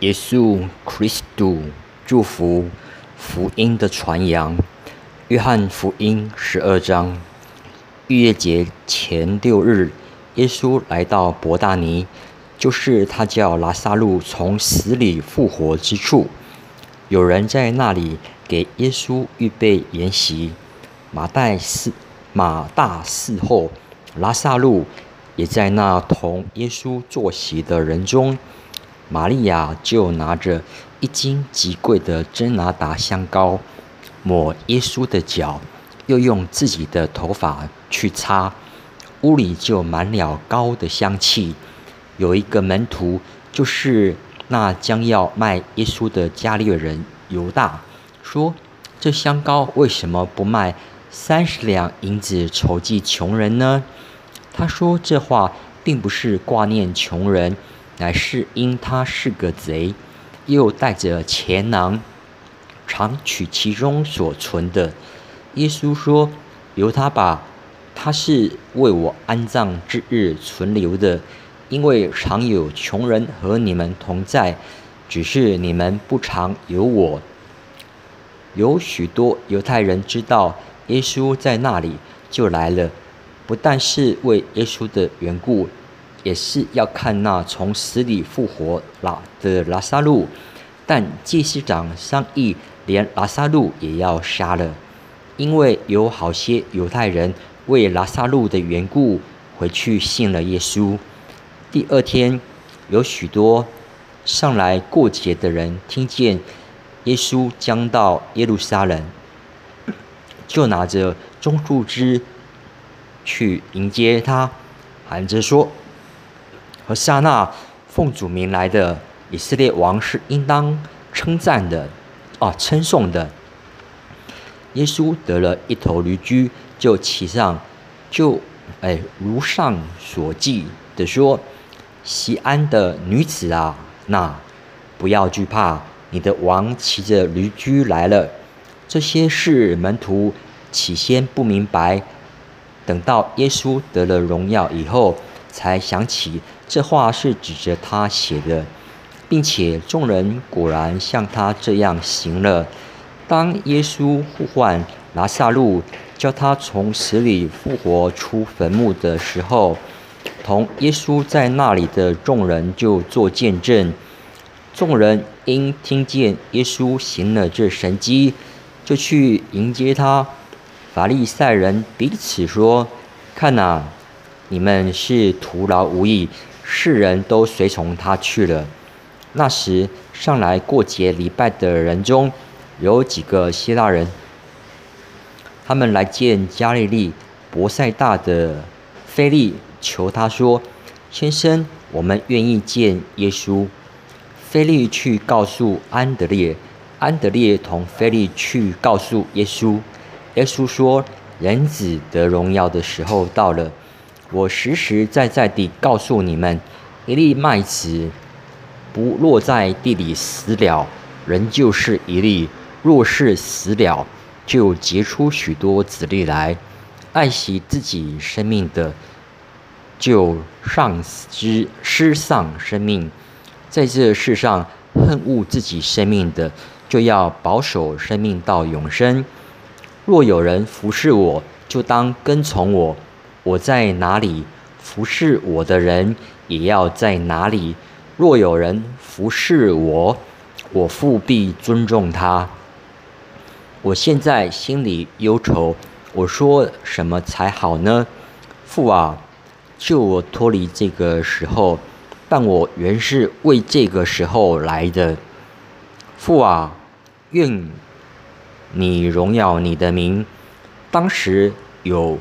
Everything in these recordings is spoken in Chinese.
耶稣 Christu 祝福福音的传扬。约翰福音12章，逾越节前6日，耶稣来到伯大尼，就是他叫拉撒路从死里复活之处。有人在那里给耶稣预备筵席。马大伺候，拉撒路也在那同耶稣坐席的人中。玛利亚就拿着1斤极贵的真拿达香膏，抹耶稣的脚，又用自己的头发去擦，屋里就满了膏的香气。有一个门徒，就是那将要卖耶稣的加略人犹大，说：这香膏为什么不卖30两银子筹济穷人呢？他说这话并不是挂念穷人，乃是因他是个贼，又带着钱囊，常取其中所存的。耶稣说：由他吧，他是为我安葬之日存留的，因为常有穷人和你们同在，只是你们不常有我。有许多犹太人知道耶稣在那里，就来了，不但是为耶稣的缘故，也是要看那从死里复活的拉撒路。但祭司长商议，连拉撒路也要杀了，因为有好些犹太人为拉撒路的缘故回去信了耶稣。第2天，有许多上来过节的人听见耶稣将到耶路撒冷，就拿着棕树枝去迎接他，喊着说：和撒那，奉主名来的以色列王是应当称颂的。耶稣得了一头驴驹，就骑上，就如上所记的说：西安的女子啊，那不要惧怕，你的王骑着驴驹来了。这些事门徒起先不明白，等到耶稣得了荣耀以后，才想起这话是指着他写的，并且众人果然像他这样行了。当耶稣呼唤拉撒路，叫他从死里复活出坟墓的时候，同耶稣在那里的众人就作见证。众人因听见耶稣行了这神迹，就去迎接他。法利赛人彼此说：看哪，你们是徒劳无益，世人都随从他去了。那时上来过节礼拜的人中，有几个希腊人，他们来见加利利伯赛大的腓力，求他说：先生，我们愿意见耶稣。腓力去告诉安德烈，安德烈同腓力去告诉耶稣。耶稣说：人子得荣耀的时候到了。我实实在在地告诉你们，一粒麦子不落在地里死了，人就是一粒；若是死了，就结出许多子粒来。爱惜自己生命的，就失丧生命；在这世上恨恶自己生命的，就要保守生命到永生。若有人服侍我，就当跟从我；我在哪里，服侍我的人也要在哪里。若有人服侍我，我父必尊重他。我现在心里忧愁，我说什么才好呢？父啊，救我脱离这个时候，但我原是为这个时候来的。父啊，愿你荣耀你的名。当时有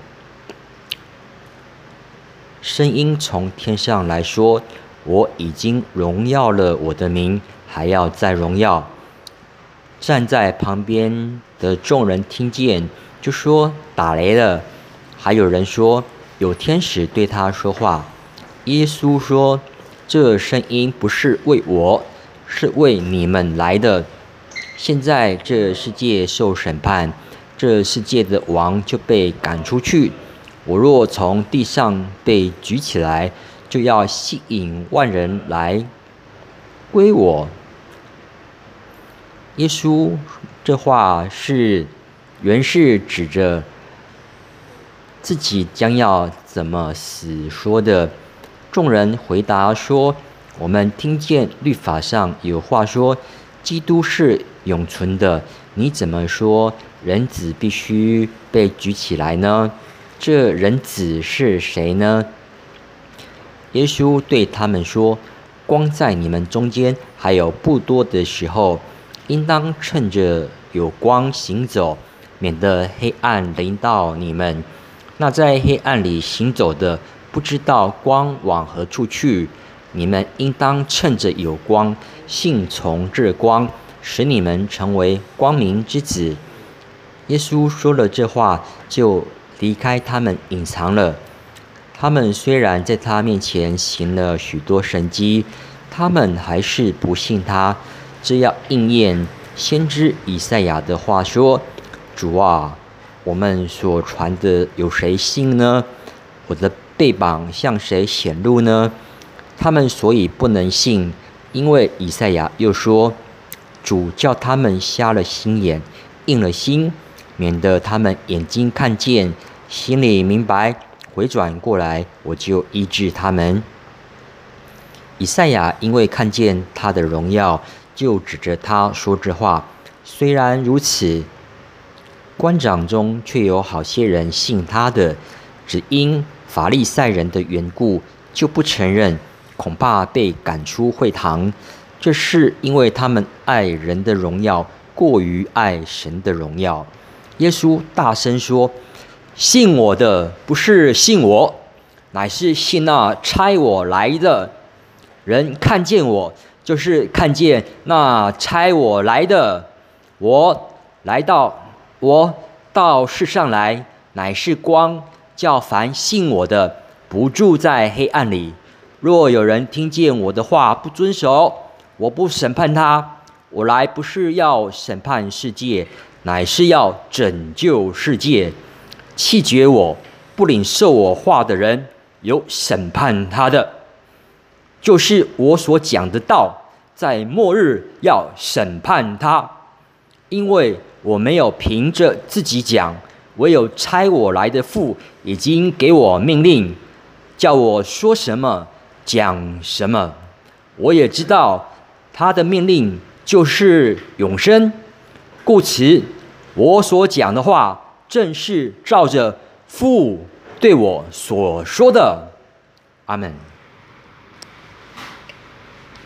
声音从天上来说：我已经荣耀了我的名，还要再荣耀。站在旁边的众人听见，就说：打雷了。还有人说有天使对他说话。耶稣说：这声音不是为我，是为你们来的。现在这世界受审判，这世界的王就被赶出去。我若从地上被举起来，就要吸引万人来归我。 耶稣这话原是指着自己将要怎么死说的。众人回答说：“我们听见律法上有话说，基督是永存的。你怎么说人子必须被举起来呢？这人子是谁呢？”耶稣对他们说：“光在你们中间还有不多的时候，应当趁着有光行走，免得黑暗临到你们。那在黑暗里行走的，不知道光往何处去。你们应当趁着有光，信从这光，使你们成为光明之子。”耶稣说了这话，就离开他们，隐藏了。他们虽然在他面前行了许多神迹，他们还是不信他。这要应验先知以赛亚的话说：“主啊，我们所传的有谁信呢？我的臂膀向谁显露呢？”他们所以不能信，因为以赛亚又说：“主叫他们瞎了心眼，硬了心，免得他们眼睛看见，心里明白，回转过来，我就医治他们。”以赛亚因为看见他的荣耀，就指着他说这话。虽然如此，官长中却有好些人信他的，只因法利赛人的缘故，就不承认，恐怕被赶出会堂。这是因为他们爱人的荣耀过于爱神的荣耀。耶稣大声说：“信我的不是信我，乃是信那差我来的。人看见我，就是看见那差我来的。我到世上来，乃是光，叫凡信我的，不住在黑暗里。若有人听见我的话不遵守，我不审判他。我来不是要审判世界，乃是要拯救世界。弃绝我、不领受我话的人，有审判他的，就是我所讲的道，在末日要审判他。因为我没有凭着自己讲，唯有差我来的父已经给我命令，叫我说什么讲什么。我也知道他的命令就是永生，故此我所讲的话，正是照着父对我所说的。阿们。